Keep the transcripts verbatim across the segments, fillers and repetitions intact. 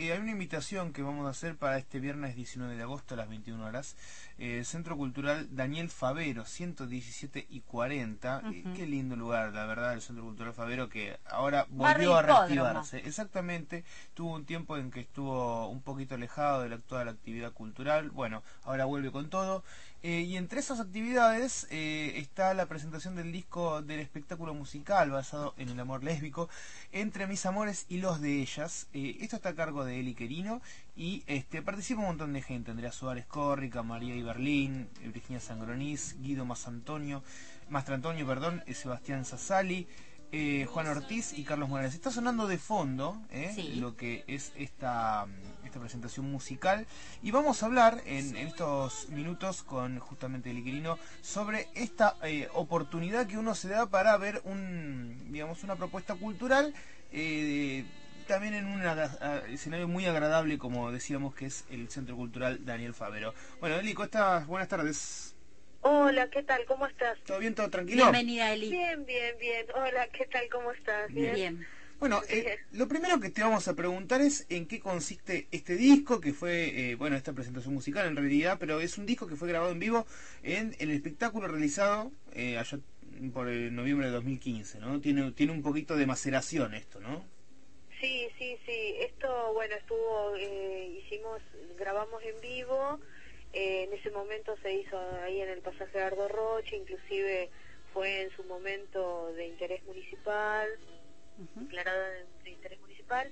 eh, hay una invitación que vamos a hacer para este viernes diecinueve de agosto a las veintiuna horas. Eh, Centro Cultural Daniel Favero, ciento diecisiete y cuarenta. Uh-huh. Eh, qué lindo lugar, la verdad, el Centro Cultural Favero, que ahora volvió a reactivarse. Exactamente, tuvo un tiempo en que estuvo un poquito alejado de la, toda la actividad cultural. Bueno, ahora vuelve con todo. Eh, y entre esas actividades eh, está la presentación del disco del espectáculo musical basado en el amor lésbico, Entre mis amores y los de ellas. Eh, esto está a cargo de Eli Querino y este, participa un montón de gente: Andrea Suárez Córrica, María Iberlín, Virginia Sangronis, Guido Mastrantonio, Mastrantonio, perdón, eh, Sebastián Sassali, eh, Juan Ortiz y Carlos Morales. Está sonando de fondo eh, sí. lo que es esta, esta presentación musical, y vamos a hablar en, en estos minutos con justamente Eli Querino sobre esta eh, oportunidad que uno se da para ver un, digamos, una propuesta cultural eh, también en un escenario muy agradable, como decíamos, que es el Centro Cultural Daniel Favero. Bueno, Eli, ¿cómo estás? Buenas tardes. Hola, ¿qué tal? ¿Cómo estás? ¿Todo bien? ¿Todo tranquilo? Bienvenida, Eli. Bien, bien, bien. Hola, ¿qué tal? ¿Cómo estás? Bien. bien. Bueno, eh, lo primero que te vamos a preguntar es en qué consiste este disco, que fue, eh, bueno, esta presentación musical en realidad, pero es un disco que fue grabado en vivo en, en el espectáculo realizado eh, allá por el noviembre de dos mil quince, ¿no? Tiene, tiene un poquito de maceración esto, ¿no? Sí, sí, sí. Esto, bueno, estuvo, eh, hicimos, grabamos en vivo. Eh, en ese momento se hizo ahí en el pasaje Ardo Roche, inclusive fue en su momento de interés municipal, uh-huh. declarado de, de interés municipal.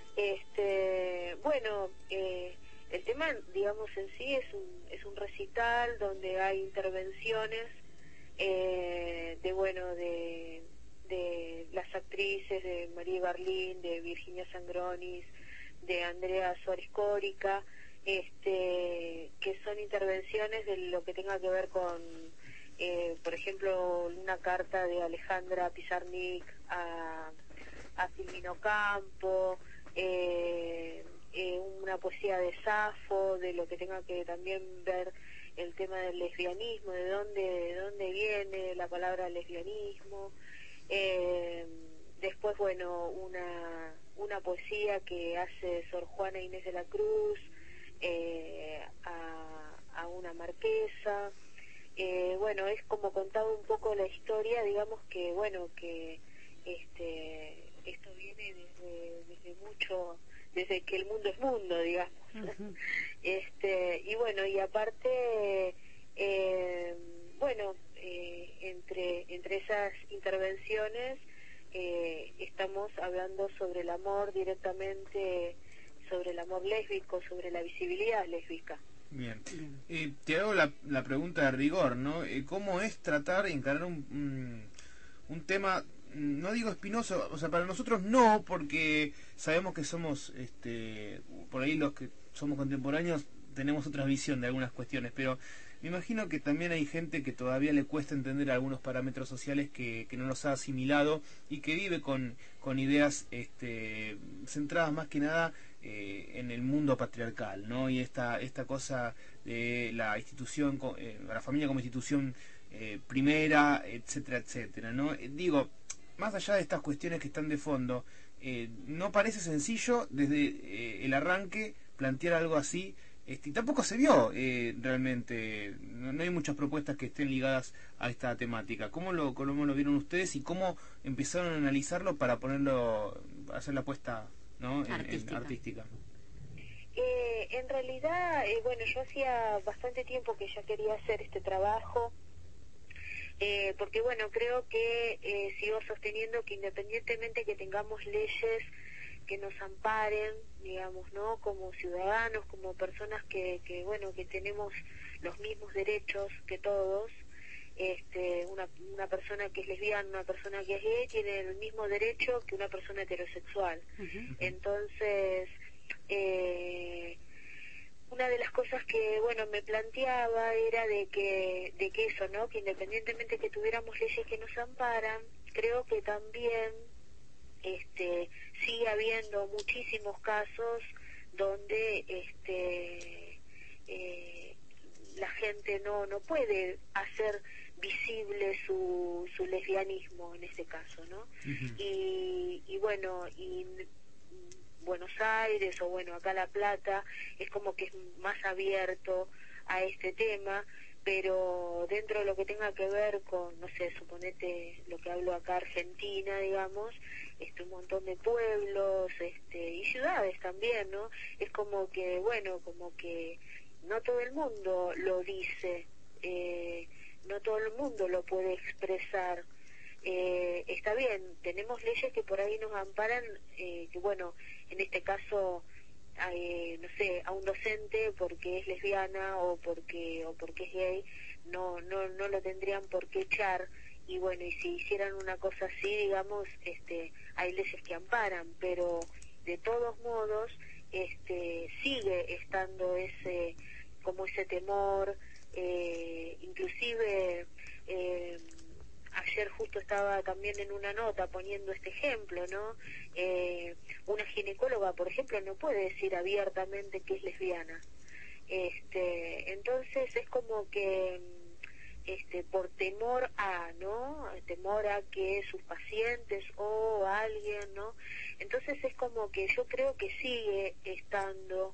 Este, bueno, eh, el tema, digamos, en sí es un, es un recital donde hay intervenciones eh, de, bueno, de, de las actrices, de María Barlín, de Virginia Sangronis, de Andrea Suárez Córica, este, que son intervenciones de lo que tenga que ver con, eh, por ejemplo, una carta de Alejandra Pizarnik a, a Silvino Campo, eh, eh, una poesía de Safo, de lo que tenga que también ver el tema del lesbianismo, de dónde, de dónde viene la palabra lesbianismo. Eh, después, bueno, una, una poesía que hace Sor Juana Inés de la Cruz, Eh, a, a una marquesa. Eh, bueno, es como contado un poco la historia, digamos que, bueno, que este esto viene desde, desde mucho, desde que el mundo es mundo, digamos. Uh-huh. este y bueno, y aparte, eh, bueno, eh, entre, entre esas intervenciones eh, estamos hablando sobre el amor directamente, sobre el amor lésbico, sobre la visibilidad lésbica. Bien. Eh, te hago la, la pregunta de rigor, ¿no? Eh, ¿Cómo es tratar y encarar un, un, un tema, no digo espinoso, o sea, para nosotros no, porque sabemos que somos, este, por ahí los que somos contemporáneos tenemos otra visión de algunas cuestiones, pero me imagino que también hay gente que todavía le cuesta entender algunos parámetros sociales que, que no los ha asimilado y que vive con, con ideas este, centradas más que nada eh, en el mundo patriarcal, ¿no? Y esta esta cosa de la institución, eh, la familia como institución eh, primera, etcétera, etcétera, ¿no? Eh, digo, más allá de estas cuestiones que están de fondo, eh, no parece sencillo desde eh, el arranque plantear algo así. Este, y tampoco se vio eh, realmente, no, no hay muchas propuestas que estén ligadas a esta temática. ¿Cómo lo, cómo lo vieron ustedes y cómo empezaron a analizarlo para ponerlo, hacer la apuesta, ¿no? en, artística? En, artística? Eh, en realidad, eh, bueno, yo hacía bastante tiempo que ya quería hacer este trabajo, eh, porque bueno, creo que eh, sigo sosteniendo que independientemente que tengamos leyes que nos amparen, digamos, ¿no? Como ciudadanos, como personas que, que bueno, que tenemos los mismos derechos que todos. Este, una, una persona que es lesbiana, una persona que es gay, tiene el mismo derecho que una persona heterosexual. Uh-huh. Entonces, eh, una de las cosas que, bueno, me planteaba era de que, de que eso, ¿no? Que independientemente que tuviéramos leyes que nos amparan, creo que también este sigue habiendo muchísimos casos donde este eh, la gente no no puede hacer visible su su lesbianismo en ese caso, ¿no? Uh-huh. y, y bueno, y Buenos Aires o bueno, acá La Plata, es como que es más abierto a este tema, pero dentro de lo que tenga que ver con, no sé, suponete lo que hablo acá Argentina, digamos, este, un montón de pueblos este, y ciudades también, ¿no? Es como que, bueno, como que no todo el mundo lo dice, eh, no todo el mundo lo puede expresar. Eh, está bien, tenemos leyes que por ahí nos amparan, eh, que bueno, en este caso, eh, no sé, a un docente porque es lesbiana o porque o porque es gay, no no no lo tendrían por qué echar, y bueno, y si hicieran una cosa así, digamos, este, hay leyes que amparan, pero de todos modos, este, sigue estando ese, como ese temor, eh, inclusive, eh, ayer justo estaba también en una nota poniendo este ejemplo, ¿no? Eh, una ginecóloga, por ejemplo, no puede decir abiertamente que es lesbiana. Este, entonces es como que este, por temor a, ¿no? Temor a que sus pacientes o alguien, ¿no? Entonces es como que yo creo que sigue estando,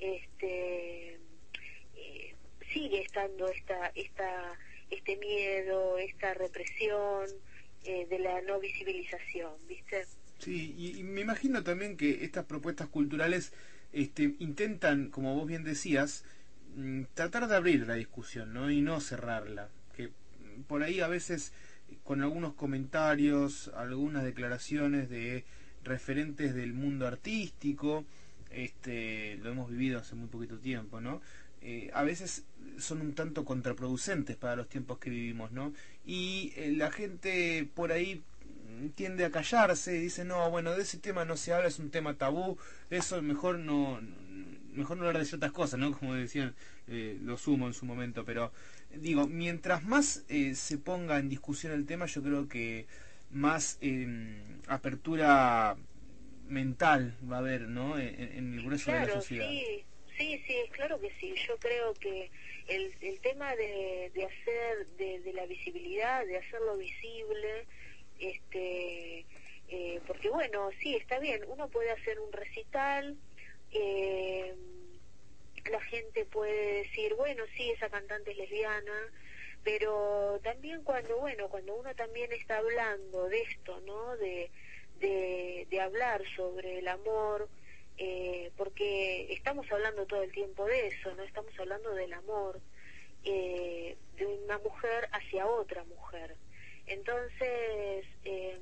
este, eh, sigue estando esta, esta este miedo, esta represión eh, de la no visibilización, ¿viste? Sí, y, y me imagino también que estas propuestas culturales este, intentan, como vos bien decías, mm, tratar de abrir la discusión, ¿no? Y no cerrarla. Que mm, por ahí a veces con algunos comentarios, algunas declaraciones de referentes del mundo artístico, este, lo hemos vivido hace muy poquito tiempo, ¿no? Eh, a veces son un tanto contraproducentes para los tiempos que vivimos, ¿no? Y eh, la gente por ahí tiende a callarse y dice, no, bueno, de ese tema no se habla, es un tema tabú, eso mejor no mejor no hablar de ciertas cosas, ¿no? Como decían eh, los Sumo en su momento, pero digo, mientras más eh, se ponga en discusión el tema, yo creo que más eh, apertura mental va a haber, ¿no? En, en el grueso claro, de la sociedad. Sí, sí, sí, es claro que sí. Yo creo que el, el tema de, de hacer, de, de la visibilidad, de hacerlo visible, este, eh, porque bueno, sí, está bien, uno puede hacer un recital, eh, la gente puede decir, bueno, sí, esa cantante es lesbiana, pero también cuando, bueno, cuando uno también está hablando de esto, ¿no? De, de, de hablar sobre el amor, eh, porque estamos hablando todo el tiempo de eso, ¿no? Estamos hablando del amor, eh, de una mujer hacia otra mujer. Entonces, eh,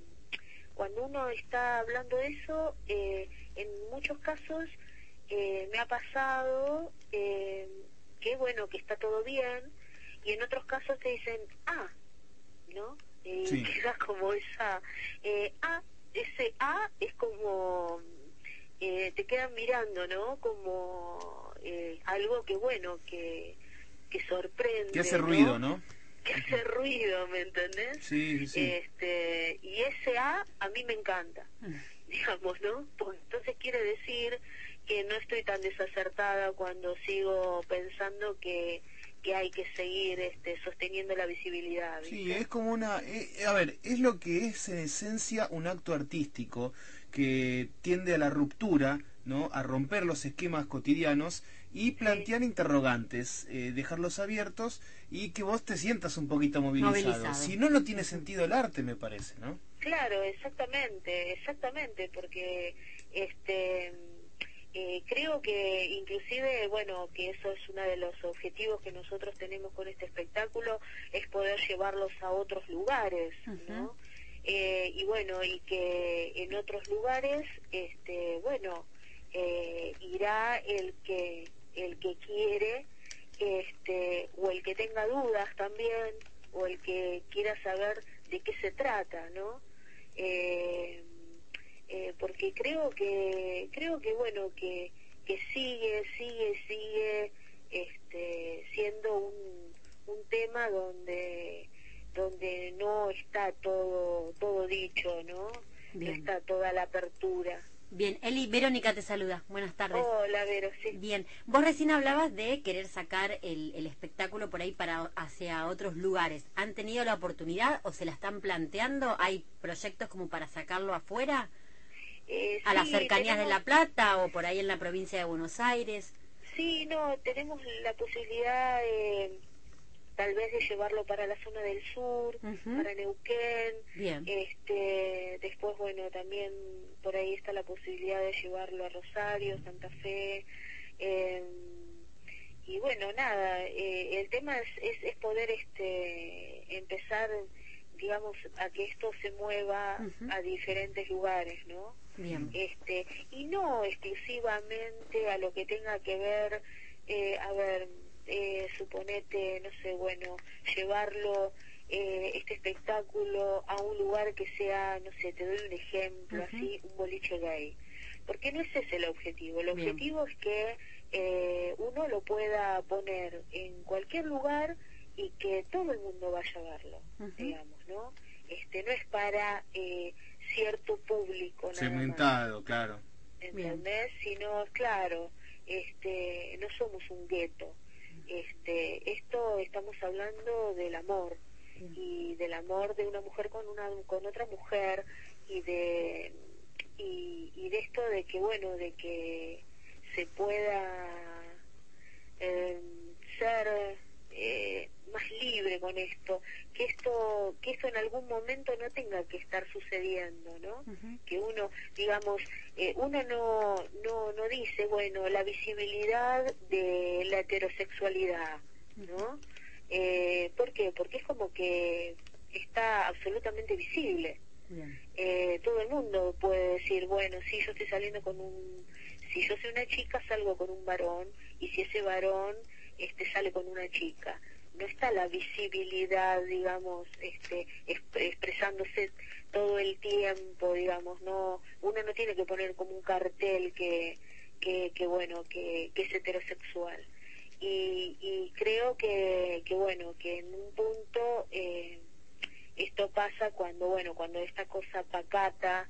cuando uno está hablando de eso, eh, en muchos casos eh, me ha pasado eh, que, bueno, que está todo bien, y en otros casos te dicen, ah, ¿no? Y sí. queda como esa, eh, ah, ese ah es como, eh, te quedan mirando, ¿no? Como eh, algo que, bueno, que, que sorprende, que hace ¿no? ruido, ¿no? Que hace ruido, ¿me entendés? Sí, sí, sí. Este, y ese A a mí me encanta, digamos, ¿no? Pues entonces quiere decir que no estoy tan desacertada cuando sigo pensando que que hay que seguir este, sosteniendo la visibilidad, ¿viste? Sí, es como una... Eh, a ver, es lo que es en esencia un acto artístico que tiende a la ruptura, ¿no? A romper los esquemas cotidianos y plantear sí. interrogantes, eh, dejarlos abiertos y que vos te sientas un poquito movilizado. movilizado. Si no, no tiene sentido el arte, me parece, ¿no? Claro, exactamente, exactamente, porque este... Eh, creo que inclusive, bueno, que eso es uno de los objetivos que nosotros tenemos con este espectáculo, es poder llevarlos a otros lugares, ¿no? Uh-huh. Eh, y bueno, y que en otros lugares, este, bueno, eh, irá el que el que quiere, este, o el que tenga dudas también, o el que quiera saber de qué se trata, ¿no? Eh, Eh, porque creo que creo que bueno que que sigue sigue sigue este siendo un un tema donde donde no está todo todo dicho, ¿no? Bien. No está toda la apertura. Bien, Eli, Verónica te saluda. Buenas tardes. Hola, Vero, sí. Bien, vos recién hablabas de querer sacar el, el espectáculo por ahí para hacia otros lugares. ¿Han tenido la oportunidad o se la están planteando? ¿Hay proyectos como para sacarlo afuera? Eh, ¿A sí, las cercanías tenemos, de La Plata o por ahí en la provincia de Buenos Aires? Sí, no, tenemos la posibilidad eh, tal vez de llevarlo para la zona del sur, Uh-huh. para Neuquén. Bien. Este, después, bueno, también por ahí está la posibilidad de llevarlo a Rosario, Santa Fe. Eh, y bueno, nada, eh, el tema es, es, es poder este, empezar, digamos, a que esto se mueva Uh-huh. a diferentes lugares, ¿no? Bien. Este, y no exclusivamente a lo que tenga que ver, eh, a ver, eh, suponete, no sé, bueno, llevarlo, eh, este espectáculo a un lugar que sea, no sé, te doy un ejemplo, Uh-huh. así, un boliche gay. Porque no ese es el objetivo, el Bien. objetivo es que eh, uno lo pueda poner en cualquier lugar y que todo el mundo vaya a verlo, Uh-huh. digamos, ¿no? Este, no es para eh, cierto público nada Segmentado, más, claro. ¿entendés? Sino, claro, este, no somos un gueto. Este, esto estamos hablando del amor. Bien. Y del amor de una mujer con una con otra mujer y de y, y de esto de que bueno de que se pueda eh, ser eh, más libre con esto, que esto que esto en algún momento no tenga que estar sucediendo, ¿no? Uh-huh. Que uno, digamos, eh, uno no, no no dice, bueno, la visibilidad de la heterosexualidad, ¿no? Eh, ¿Por qué? Porque es como que está absolutamente visible. Bien. Eh, todo el mundo puede decir, bueno, si yo estoy saliendo con un, si yo soy una chica salgo con un varón, y si ese varón este sale con una chica. No está la visibilidad, digamos, este exp expresándose todo el tiempo, digamos, no, uno no tiene que poner como un cartel que que, que bueno, que, que es heterosexual. Y, y creo que, que bueno, que en un punto eh, esto pasa cuando, bueno, cuando esta cosa pacata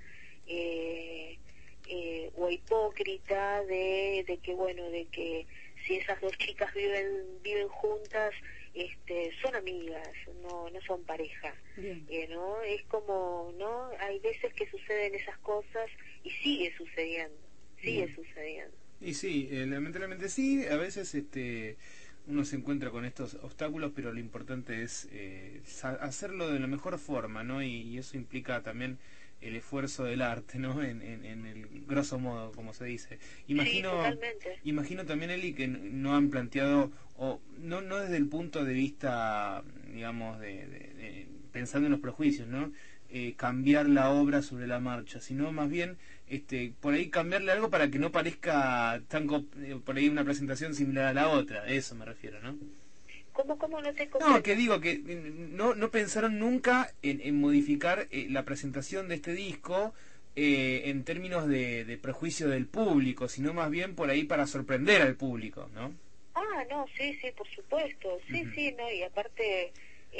eh, eh, o hipócrita de, de que, bueno, de que si esas dos chicas viven viven juntas, este, son amigas, no no son pareja, eh, ¿no? Es como, ¿no? Hay veces que suceden esas cosas y sigue sucediendo, sigue Bien. sucediendo. Y sí, eh, lamentablemente sí, a veces este uno se encuentra con estos obstáculos, pero lo importante es eh, hacerlo de la mejor forma, ¿no? Y, y eso implica también el esfuerzo del arte, ¿no? En, en, en el grosso modo, como se dice. Imagino, sí, totalmente. imagino también, Eli, que no han planteado, o no no desde el punto de vista, digamos, de, de, de pensando en los prejuicios, ¿no? Eh, cambiar la obra sobre la marcha, sino más bien este por ahí cambiarle algo para que no parezca tan eh, por ahí una presentación similar a la otra, eso me refiero, ¿no? ¿Cómo, cómo no te comprendo? No, que digo que no no pensaron nunca en, en modificar eh, la presentación de este disco eh, en términos de, de prejuicio del público, sino más bien por ahí para sorprender al público, ¿no? Ah, no, sí, sí, por supuesto, sí, Uh-huh. sí, no, y aparte,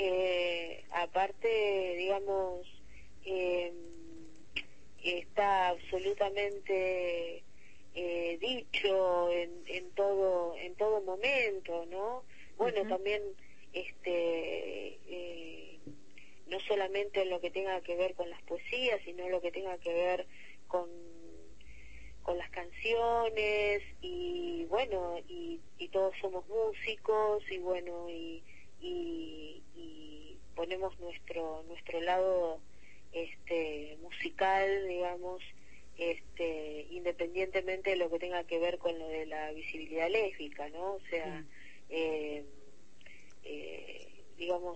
eh, aparte, digamos, eh, está absolutamente eh, dicho en, en todo en todo momento, ¿no? Bueno, Uh-huh. también, este, eh, no solamente en lo que tenga que ver con las poesías, sino lo que tenga que ver con con las canciones y bueno y, y todos somos músicos y bueno y, y, y ponemos nuestro nuestro lado este musical, digamos, este independientemente de lo que tenga que ver con lo de la visibilidad lésbica, ¿no? O sea, eh, eh, digamos,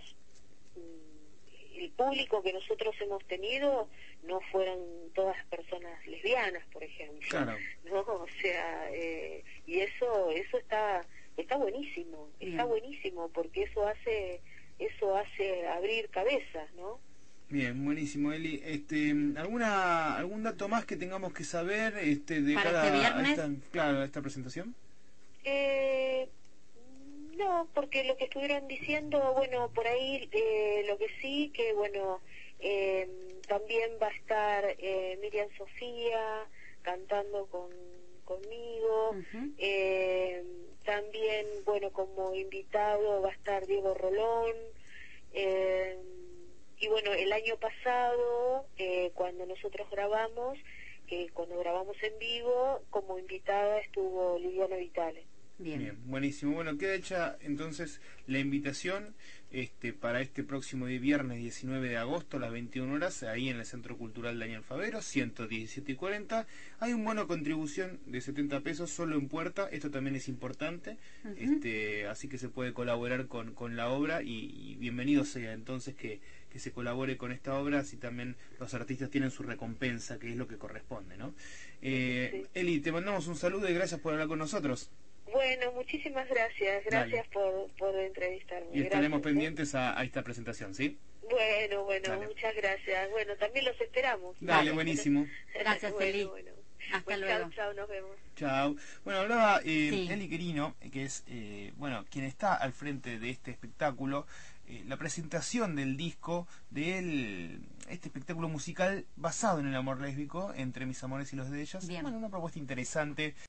el público que nosotros hemos tenido no fueron todas personas lesbianas, por ejemplo. Claro. No, o sea, eh, y eso eso está está buenísimo, Bien. está buenísimo porque eso hace eso hace abrir cabezas, ¿no? Bien, buenísimo, Eli. Este, ¿alguna algún dato más que tengamos que saber este de ¿Para cara este viernes? a esta, claro, a esta presentación? Eh, no, porque lo que estuvieron diciendo, bueno, por ahí eh, lo que sí, que bueno, eh, también va a estar eh, Miriam Sofía cantando con conmigo, Uh-huh. eh, también, bueno, como invitado va a estar Diego Rolón, eh, y bueno, el año pasado, eh, cuando nosotros grabamos, que cuando grabamos en vivo, como invitada estuvo Liliana Vitale. Bien. Bien, buenísimo. Bueno, queda hecha entonces la invitación este, para este próximo día, viernes diecinueve de agosto a las veintiuna horas, ahí en el Centro Cultural Daniel Favero, ciento diecisiete y cuarenta. Hay un bono contribución de setenta pesos solo en puerta, esto también es importante, uh-huh. este, así que se puede colaborar con, con la obra y, y bienvenido sea entonces que, que se colabore con esta obra, así también los artistas tienen su recompensa, que es lo que corresponde, ¿no? Eh, sí. Eli, te mandamos un saludo y gracias por hablar con nosotros. Bueno, muchísimas gracias. Gracias por, por entrevistarme. Y estaremos gracias, pendientes ¿eh? a, a esta presentación, ¿sí? Bueno, bueno, Dale. Muchas gracias. Bueno, también los esperamos. Dale, Dale. Buenísimo. Gracias, bueno, Eli. Bueno. Hasta Pues luego. Chao, chao, nos vemos. Chao. Bueno, hablaba eh, sí. Eli Querino, que es, eh, bueno, quien está al frente de este espectáculo, eh, la presentación del disco de él, este espectáculo musical basado en el amor lésbico, entre mis amores y los de ellas. Bien. Bueno, una propuesta interesante.